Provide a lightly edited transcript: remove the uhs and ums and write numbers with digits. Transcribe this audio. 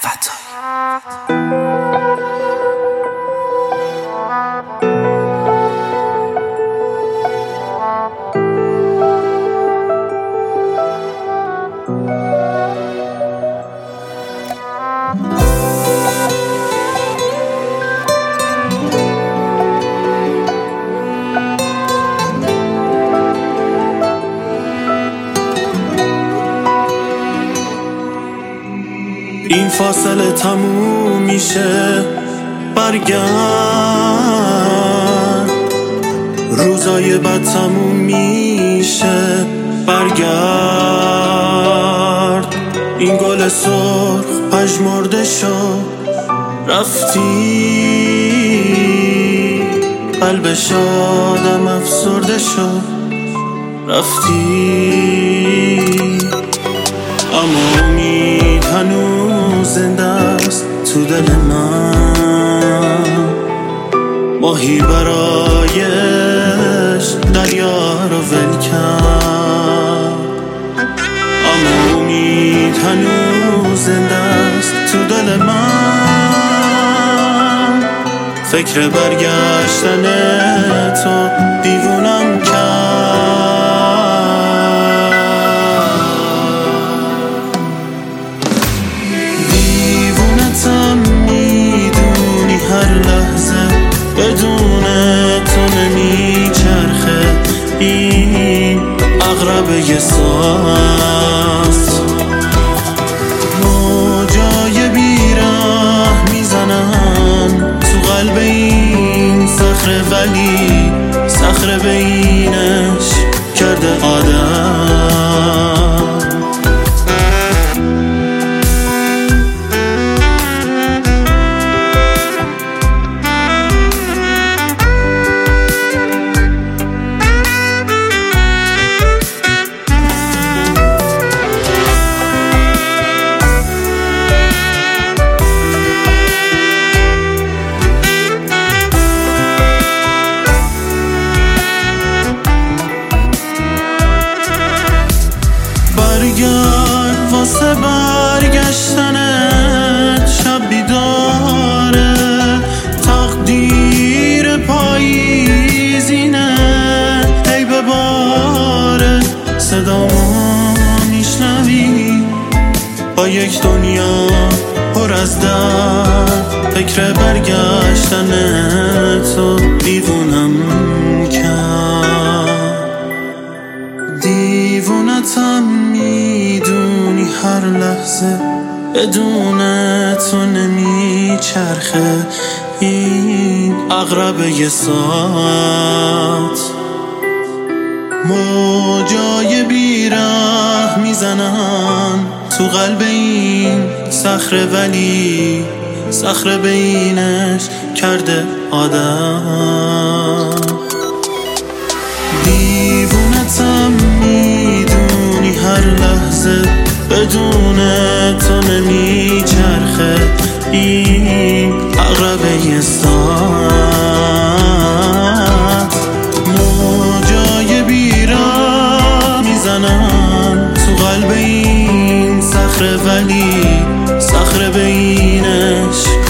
این فاصله تموم میشه، برگرد. روزای بد تموم میشه، برگرد. این گل سرخ پژمرده شد، رفتی. قلب شادم افسرده شد، رفتی. اما امید هنوز زنده است تو دل من. ماهی برایش دریا رو ول کرد. اما امید هنوز زنده است تو دل من. فکر برگشتن تو دیوونم کرد. بدون تو نمیچرخه این عقربه ساز. موجای بیره میزنن تو قلب این صخره، ولی صخره بینش کرده آدم. برگرد واسه برگشتنت، شب بیداره. تقدیر پاییزینه، هی بباره. صدامو میشنوی با یک دنیا پر از درد. فکر برگشتن تو دیوونم کرد. دیوونتم میدونی هر لحظه بدون تو نمیچرخه این عقربه ساعت. موجای بیره میزنن تو قلب این صخره، ولی صخره بینش کرده آدم. دیوونتم میدونی هر لحظه بدون تو نمیچرخه این عقربه ساعت. موجای بیره میزنن تو قلب این صخره، ولی صخره بینش